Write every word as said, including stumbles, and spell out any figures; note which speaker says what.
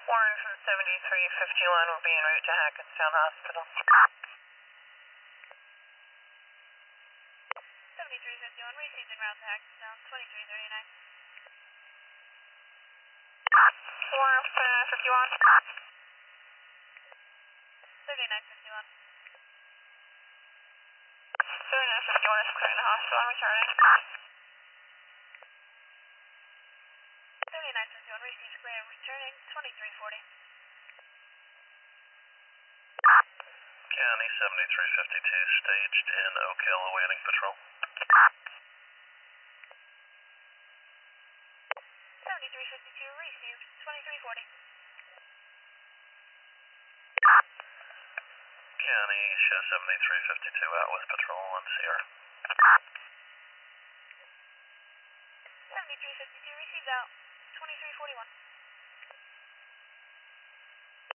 Speaker 1: Warren from seventy-three fifty-one will be en route to Hackettstown Hospital.
Speaker 2: seventy-three fifty-one, received en route to Hackettstown, twenty-three thirty-nine.
Speaker 1: Warren from seventy-nine fifty-one.
Speaker 2: thirty-nine fifty-one.
Speaker 1: seventy-nine fifty-one is clearing the hospital. I'm returning.
Speaker 2: thirty-nine fifty-one, received clear, returning, twenty-three forty.
Speaker 3: County seventy-three fifty-two, staged in Oak Hill, awaiting patrol.
Speaker 2: seventy-three fifty-two, received, twenty-three forty.
Speaker 3: County, show seventy-three fifty-two out with patrol on Sierra.
Speaker 2: seventy-three fifty-two, received out, twenty-three forty-one.